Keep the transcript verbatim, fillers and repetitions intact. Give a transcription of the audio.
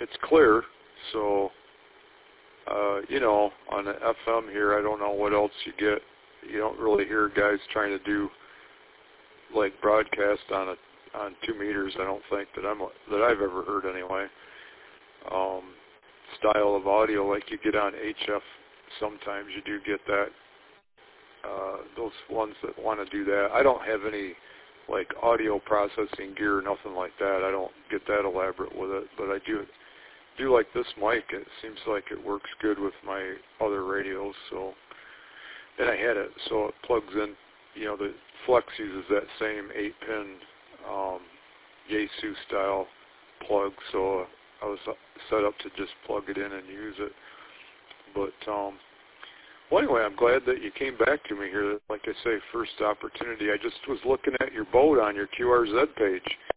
it's clear. So, uh, you know, on the F M here, I don't know what else you get. You don't really hear guys trying to do like broadcast on a on two meters. I don't think that I'm that I've ever heard anyway. Um, style of audio like you get on H F. Sometimes you do get that. Uh, those ones that want to do that. I don't have any like audio processing gear, nothing like that. I don't get that elaborate with it, but I do do like this mic. It seems like it works good with my other radios. So, and I had it, so it plugs in. You know, the Flex uses that same eight-pin um, Yaesu style plug, so I was set up to just plug it in and use it. But um, well, anyway, I'm glad that you came back to me here. Like I say, first opportunity. I just was looking at your boat on your Q R Z page,